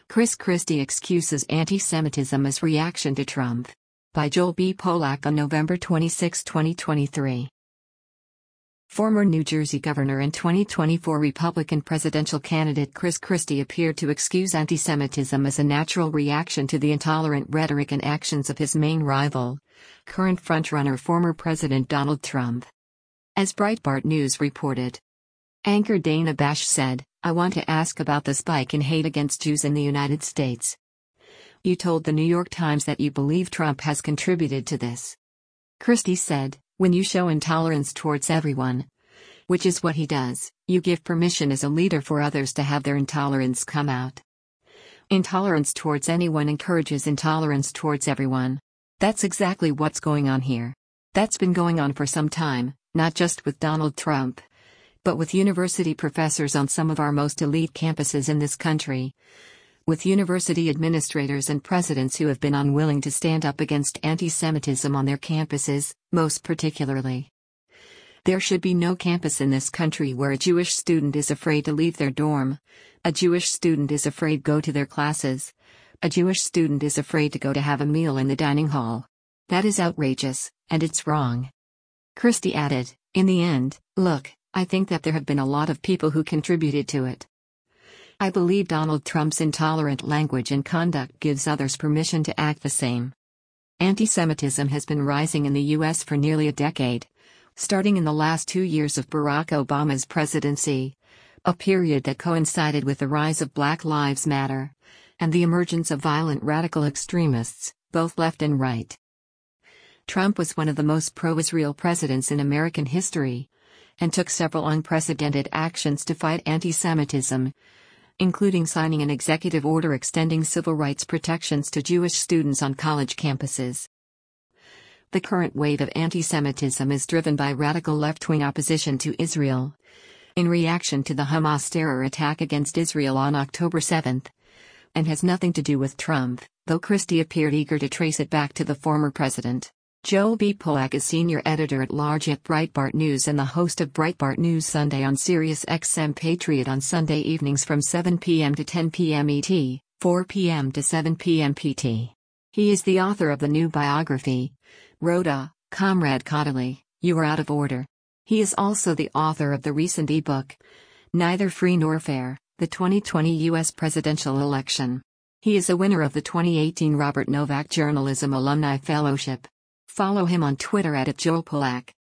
Chris Christie excuses anti-Semitism as reaction to Trump. By Joel B. Polak on November 26, 2023. Former New Jersey governor and 2024 Republican presidential candidate Chris Christie appeared to excuse anti-Semitism as a natural reaction to the intolerant rhetoric and actions of his main rival, current frontrunner former President Donald Trump. As Breitbart News reported, anchor Dana Bash said, "I want to ask about the spike in hate against Jews in the United States. You told the New York Times that you believe Trump has contributed to this." Christie said, "When you show intolerance towards everyone, which is what he does, you give permission as a leader for others to have their intolerance come out. Intolerance towards anyone encourages intolerance towards everyone. That's exactly what's going on here. That's been going on for some time, not just with Donald Trump, but with university professors on some of our most elite campuses in this country, with university administrators and presidents who have been unwilling to stand up against anti-Semitism on their campuses, most particularly. There should be no campus in this country where a Jewish student is afraid to leave their dorm, a Jewish student is afraid to go to their classes, a Jewish student is afraid to go to have a meal in the dining hall. That is outrageous, and it's wrong." Christie added, "In the end, look, I think that there have been a lot of people who contributed to it. I believe Donald Trump's intolerant language and conduct gives others permission to act the same." Anti-Semitism has been rising in the U.S. for nearly a decade, starting in the last 2 years of Barack Obama's presidency, a period that coincided with the rise of Black Lives Matter and the emergence of violent radical extremists, both left and right. Trump was one of the most pro-Israel presidents in American history, and took several unprecedented actions to fight anti-Semitism, including signing an executive order extending civil rights protections to Jewish students on college campuses. The current wave of anti-Semitism is driven by radical left-wing opposition to Israel, in reaction to the Hamas terror attack against Israel on October 7, and has nothing to do with Trump, though Christie appeared eager to trace it back to the former president. Joel B. Polak is senior editor-at-large at Breitbart News and the host of Breitbart News Sunday on Sirius XM Patriot on Sunday evenings from 7 p.m. to 10 p.m. ET, 4 p.m. to 7 p.m. PT. He is the author of the new biography, Rhoda, Comrade Caudaly, You Are Out of Order. He is also the author of the recent ebook, Neither Free Nor Fair, the 2020 U.S. Presidential Election. He is a winner of the 2018 Robert Novak Journalism Alumni Fellowship. Follow him on Twitter @JoelPolak.